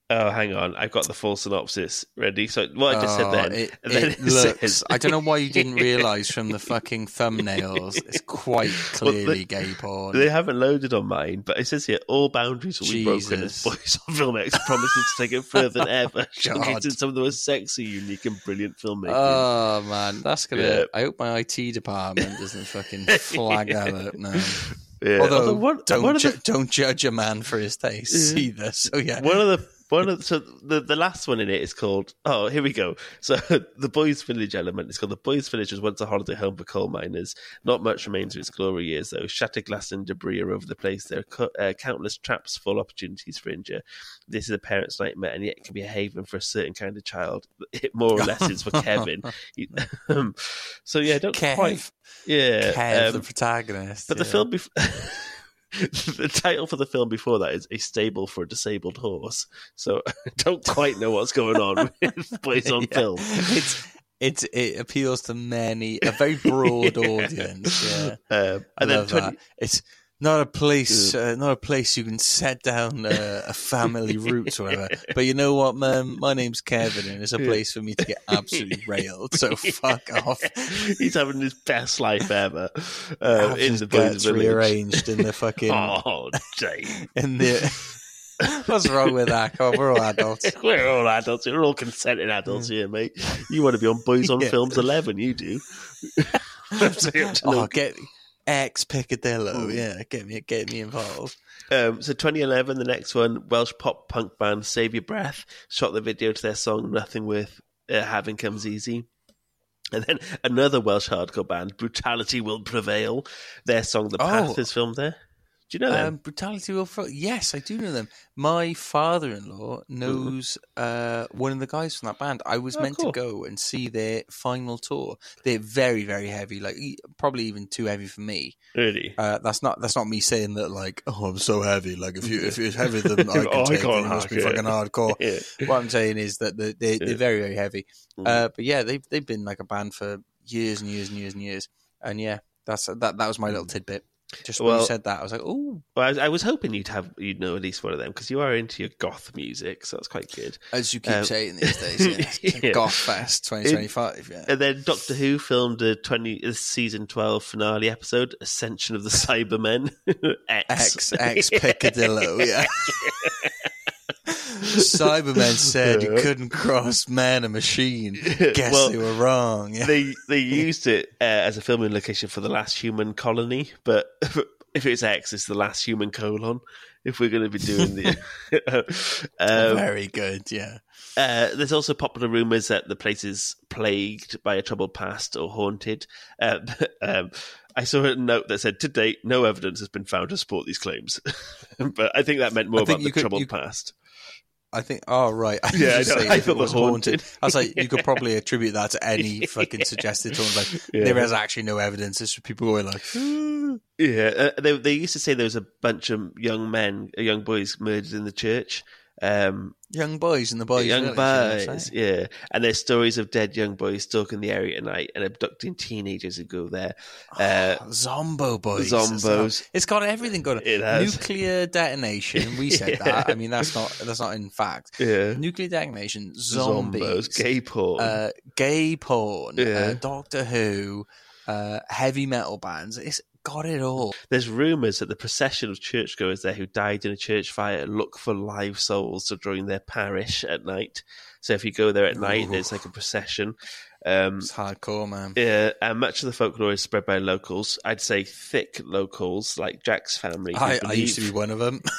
Speaker 2: Oh, hang on. I've got the full synopsis ready. So what I just said
Speaker 1: Oh,
Speaker 2: then.
Speaker 1: it,
Speaker 2: and then
Speaker 1: it
Speaker 2: it
Speaker 1: looks.
Speaker 2: says-
Speaker 1: I don't know why you didn't realise from the fucking thumbnails. It's quite
Speaker 2: Well,
Speaker 1: clearly
Speaker 2: they-
Speaker 1: gay porn.
Speaker 2: They haven't loaded on mine, but it says here, all boundaries will be broken as
Speaker 1: Jesus.
Speaker 2: Boys on Film X promises to take it further than ever,
Speaker 1: God.
Speaker 2: showcasing some of the most sexy, unique, and brilliant filmmaking.
Speaker 1: Oh man, that's gonna.
Speaker 2: Yeah.
Speaker 1: I hope my I T department doesn't fucking flag that up now.
Speaker 2: yeah.
Speaker 1: Although,
Speaker 2: Although one,
Speaker 1: don't
Speaker 2: one of
Speaker 1: ju-
Speaker 2: the,
Speaker 1: don't judge a man for his tastes
Speaker 2: Yeah.
Speaker 1: either. So yeah,
Speaker 2: one of the one of the, so the the last one in it is called oh here we go so the Boys Village element is called The Boys Village was once a holiday home for coal miners. Not much remains of its glory years though. Shattered glass and debris are over the place. There are co- uh, countless traps full opportunities for injure. This is a parent's nightmare, and yet it can be a haven for a certain kind of child. It more or less is for Kevin. He- um, so yeah, don't
Speaker 1: Kev,
Speaker 2: quite yeah.
Speaker 1: Kev,
Speaker 2: um,
Speaker 1: the protagonist.
Speaker 2: but the
Speaker 1: yeah.
Speaker 2: film before. The title for the film before that is A Stable for a Disabled Horse. So I don't quite know what's going on with Boys on
Speaker 1: Yeah.
Speaker 2: Film.
Speaker 1: It's it's it appeals to many a very broad audience. Yeah,
Speaker 2: Um,
Speaker 1: I
Speaker 2: and then
Speaker 1: love
Speaker 2: twenty
Speaker 1: that. It's not a place, uh, not a place you can set down uh, a family roots or whatever. But you know what, man? My name's Kevin, and it's a
Speaker 2: Yeah.
Speaker 1: place for me to get absolutely railed. So fuck off.
Speaker 2: He's having his best life ever uh,
Speaker 1: Have
Speaker 2: in
Speaker 1: his
Speaker 2: the Boys
Speaker 1: guts
Speaker 2: Village.
Speaker 1: rearranged in the fucking
Speaker 2: Oh, Dave.
Speaker 1: in the. What's wrong with that? Come on, we're all adults.
Speaker 2: We're all adults. We're all consenting adults here, mate. You want to be on Boys on
Speaker 1: Yeah.
Speaker 2: Films eleven, you do. So you have to
Speaker 1: Oh,
Speaker 2: look.
Speaker 1: get ex Piccadillo.
Speaker 2: Mm.
Speaker 1: Yeah, get me, get me involved.
Speaker 2: Um, so twenty eleven, the next one, Welsh pop punk band Save Your Breath shot the video to their song Nothing Worth uh, Having Comes Easy. And then another Welsh hardcore band, Brutality Will Prevail. Their song The Path
Speaker 1: Oh.
Speaker 2: is filmed there. Do you know them?
Speaker 1: Um, Brutality will. Fro- yes, I do know them. My father-in-law knows uh, one of the guys from that band. I was
Speaker 2: Oh,
Speaker 1: meant
Speaker 2: cool.
Speaker 1: to go and see their final tour. They're very, very heavy. Like e- probably even too heavy for me.
Speaker 2: Really?
Speaker 1: Uh, that's not. That's not me saying that. Like, oh, I'm so heavy. Like, if you if you're heavier than I can
Speaker 2: Oh, I
Speaker 1: take,
Speaker 2: can't
Speaker 1: then you must be
Speaker 2: hack it.
Speaker 1: fucking hardcore.
Speaker 2: Yeah.
Speaker 1: What I'm saying is that they're, they're,
Speaker 2: Yeah.
Speaker 1: they're very, very heavy.
Speaker 2: Mm.
Speaker 1: Uh, but yeah, they've they've been like a band for years and years and years and years. And yeah, that's that. That was my little tidbit. Just when
Speaker 2: Well-
Speaker 1: you said that, I was like, oh.
Speaker 2: Well, I was, I was hoping you'd have you'd know at least one of them because you are into your goth music, so that's quite good.
Speaker 1: As you keep
Speaker 2: Um,
Speaker 1: saying these days, yeah.
Speaker 2: yeah.
Speaker 1: Goth Fest twenty twenty-five, yeah.
Speaker 2: And then Doctor Who filmed a twenty uh, season twelve finale episode, Ascension of the Cybermen. X
Speaker 1: X, X Piccadillo, yeah. Cybermen said you
Speaker 2: Yeah.
Speaker 1: couldn't cross man and machine. Guess
Speaker 2: Well,
Speaker 1: they were wrong. Yeah.
Speaker 2: they they used it uh, as a filming location for the last human colony, but if it's X, it's the last human colon. If we're going to be doing the, um,
Speaker 1: Very good, yeah.
Speaker 2: uh, there's also popular rumours that the place is plagued by a troubled past or haunted. Um, um, I saw a note that said, "To date, no evidence has been found to support these claims," but I think that meant more
Speaker 1: I think
Speaker 2: about
Speaker 1: you
Speaker 2: the
Speaker 1: could-
Speaker 2: troubled
Speaker 1: you-
Speaker 2: past.
Speaker 1: I think. Oh right. I
Speaker 2: Yeah,
Speaker 1: was
Speaker 2: I know.
Speaker 1: saying
Speaker 2: I
Speaker 1: if
Speaker 2: thought
Speaker 1: it was
Speaker 2: the haunted.
Speaker 1: I was like, you could probably attribute that to any fucking suggested one. Like
Speaker 2: Yeah.
Speaker 1: there is actually no evidence. It's just people going like, "Hmm."
Speaker 2: Yeah, uh, they they used to say there was a bunch of young men, uh, young boys murdered in the church. Um,
Speaker 1: young boys in the boys.
Speaker 2: young
Speaker 1: village, you know what I'm
Speaker 2: boys,
Speaker 1: saying?
Speaker 2: yeah. And there's stories of dead young boys stalking the area at night and abducting teenagers who go there. Uh,
Speaker 1: Zombo boys. as
Speaker 2: Zombos.
Speaker 1: well. It's got everything going.
Speaker 2: It has.
Speaker 1: Nuclear detonation. We said
Speaker 2: Yeah.
Speaker 1: that. I mean, that's not that's not in fact.
Speaker 2: yeah,
Speaker 1: Nuclear detonation. Zombies.
Speaker 2: Zombos, gay porn.
Speaker 1: uh, gay porn.
Speaker 2: Yeah.
Speaker 1: Uh, Doctor Who. Uh, heavy metal bands. It's got it all.
Speaker 2: There's rumours that the procession of churchgoers there who died in a church fire look for live souls to join their parish at night. So if you go there at night,
Speaker 1: Ooh.
Speaker 2: there's like a procession. Um,
Speaker 1: It's hardcore, man.
Speaker 2: Yeah, and much of the folklore is spread by locals. I'd say thick locals like Jack's family. who
Speaker 1: I, I used to be
Speaker 2: believe-
Speaker 1: one of them.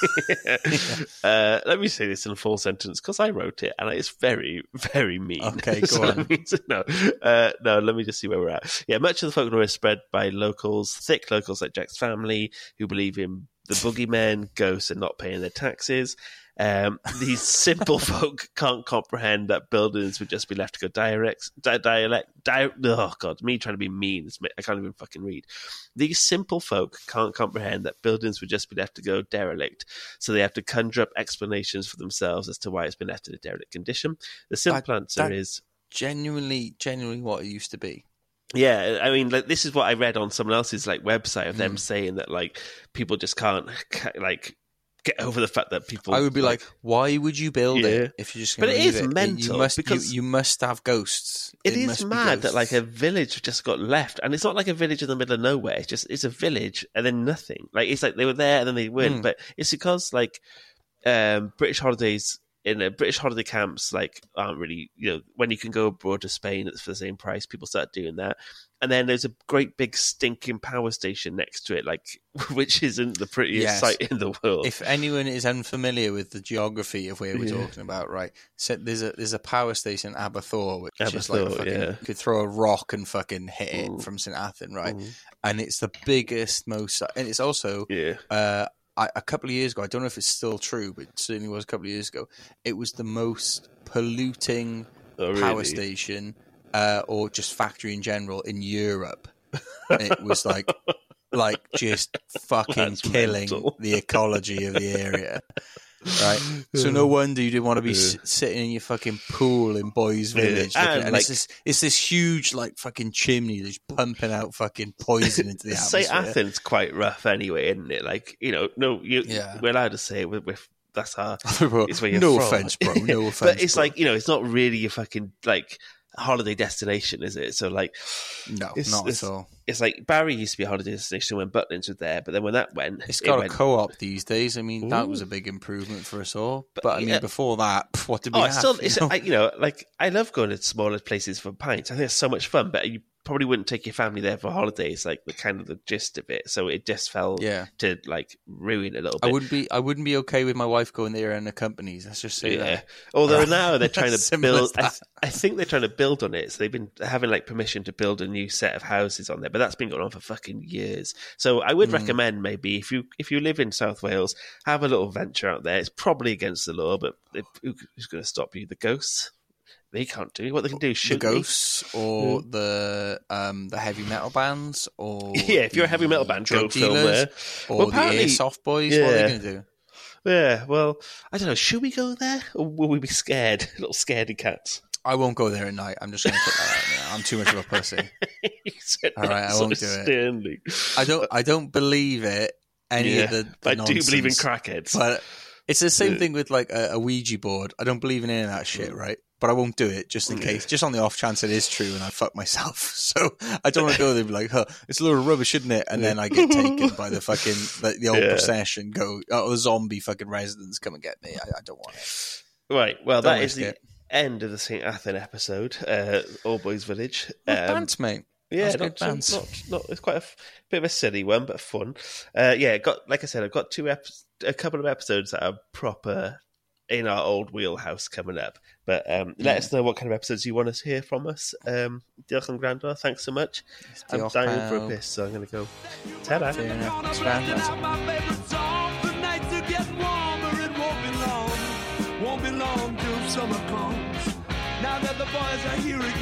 Speaker 2: uh, let me say this in a full sentence because I wrote it and it's very, very mean.
Speaker 1: Okay, go
Speaker 2: So
Speaker 1: on.
Speaker 2: let me- no, uh, no, let me just see where we're at. Yeah, much of the folklore is spread by locals, thick locals like Jack's family who believe in the boogeymen, ghosts, and not paying their taxes. Um, these simple folk can't comprehend that buildings would just be left to go direct, di- dialect, di- oh god, me trying to be mean, it's, I can't even fucking read. These simple folk can't comprehend that buildings would just be left to go derelict, so they have to conjure up explanations for themselves as to why it's been left in a derelict condition. The simple answer
Speaker 1: that-
Speaker 2: is,
Speaker 1: Genuinely, genuinely what it used to be.
Speaker 2: yeah, I mean, like this is what I read on someone else's like website of them
Speaker 1: Mm.
Speaker 2: saying that like people just can't ca- like get over the fact that people.
Speaker 1: I would be like, like why would you build yeah. it if you're just going to
Speaker 2: But
Speaker 1: leave
Speaker 2: it is
Speaker 1: it?
Speaker 2: mental
Speaker 1: you must,
Speaker 2: because
Speaker 1: you, you must have ghosts.
Speaker 2: It, it
Speaker 1: is
Speaker 2: mad that like a village just got left, and it's not like a village in the middle of nowhere. It's just it's a village and then nothing. Like it's like they were there and then they weren't. Mm. But it's because like um, British holidays in a British holiday camps like aren't really, you know, when you can go abroad to Spain it's for the same price. People start doing that. And then there's a great big stinking power station next to it, like which isn't the prettiest yes. sight in the world.
Speaker 1: If anyone is unfamiliar with the geography of where we're yeah. talking about, right? So there's a there's a power station, Aberthaw, which Aberthaw, is like a fucking, yeah. you could throw a rock and fucking hit it mm. from Saint Athan, right? Mm. And it's the biggest, most, and it's also
Speaker 2: yeah.
Speaker 1: uh, I, a couple of years ago. I don't know if it's still true, but it certainly was a couple of years ago. It was the most polluting
Speaker 2: oh,
Speaker 1: power
Speaker 2: really?
Speaker 1: station. Uh, or just factory in general in Europe. It was like, like just fucking That's killing mental. The ecology of the area, right? So no wonder you didn't want to be yeah. s- sitting in your fucking pool in Boys Village.
Speaker 2: Yeah.
Speaker 1: And,
Speaker 2: and like,
Speaker 1: it's, this, it's this huge like fucking chimney that's pumping out fucking poison into the atmosphere.
Speaker 2: Saint Athan's quite rough anyway, isn't it? Like, you know, no, you,
Speaker 1: yeah.
Speaker 2: we're allowed to say it with. with that's our. It's where you're
Speaker 1: no
Speaker 2: from.
Speaker 1: offense, bro. No offense.
Speaker 2: But it's
Speaker 1: bro.
Speaker 2: like, you know, it's not really your fucking like. holiday destination, is it? So like
Speaker 1: no
Speaker 2: it's,
Speaker 1: not
Speaker 2: it's,
Speaker 1: at all.
Speaker 2: It's like Barry used to be a holiday destination when Butlins were there, but then when that went
Speaker 1: it's got
Speaker 2: it
Speaker 1: a
Speaker 2: went...
Speaker 1: co-op these days. I mean,
Speaker 2: Ooh.
Speaker 1: that was a big improvement for us all, but, but I mean
Speaker 2: yeah.
Speaker 1: before that, what did we
Speaker 2: oh,
Speaker 1: have?
Speaker 2: Still,
Speaker 1: you,
Speaker 2: it's,
Speaker 1: know?
Speaker 2: I, you know like I love going to smaller places for pints. I think it's so much fun, but you probably wouldn't take your family there for holidays, like the kind of the gist of it. So it just fell
Speaker 1: yeah.
Speaker 2: to like ruin a little bit.
Speaker 1: I wouldn't be I wouldn't be okay with my wife going there and the companies. Let's just say
Speaker 2: yeah.
Speaker 1: that.
Speaker 2: Although right. now they're trying to build I, I think they're trying to build on it. So they've been having like permission to build a new set of houses on there, but that's been going on for fucking years. So I would mm. recommend maybe if you if you live in South Wales, have a little venture out there. It's probably against the law, but if, who's going to stop you? The ghosts? They can't do what they can do. Shoot
Speaker 1: the ghosts they? or yeah. the um, the heavy metal bands, or
Speaker 2: yeah, if you're a heavy metal band, go film there.
Speaker 1: Or
Speaker 2: well,
Speaker 1: the Airsoft Boys.
Speaker 2: Yeah.
Speaker 1: What are they going to do?
Speaker 2: Yeah, well, I don't know. Should we go there, or will we be scared, little scaredy cats?
Speaker 1: I won't go there at night. I'm just going to put that out there. I'm too much of a pussy. All right, I won't do
Speaker 2: sternly.
Speaker 1: it. I don't. I don't believe it. Any
Speaker 2: yeah,
Speaker 1: of the, the
Speaker 2: I
Speaker 1: nonsense,
Speaker 2: do believe in crackheads,
Speaker 1: but it's the same
Speaker 2: yeah.
Speaker 1: thing with like a, a Ouija board. I don't believe in any of that shit, right? But I won't do it just in case, just on the off chance it is true and I fuck myself. So I don't want to go there and be like, huh, it's a load of rubbish, isn't it? And then I get taken by the fucking, the, the old yeah. procession, go, oh, the zombie fucking residents come and get me. I, I don't want it.
Speaker 2: Right, well,
Speaker 1: don't
Speaker 2: that is the it. end of the Saint Athan episode, uh, All Boys Village.
Speaker 1: Um, bands, mate.
Speaker 2: Yeah,
Speaker 1: not,
Speaker 2: not, not, not, it's quite a f- bit of a silly one, but fun. Uh, yeah, got like I said, I've got two ep- a couple of episodes that are proper in our old wheelhouse coming up. But um, let mm. us know what kind of episodes you want to hear from us. Um, Diolch yn gwrando. Thanks so much. I'm dying for a piss, so I'm going to go. Ta-da.
Speaker 1: Fair enough. It's
Speaker 3: won't be long till summer comes. Now that the boys are here again.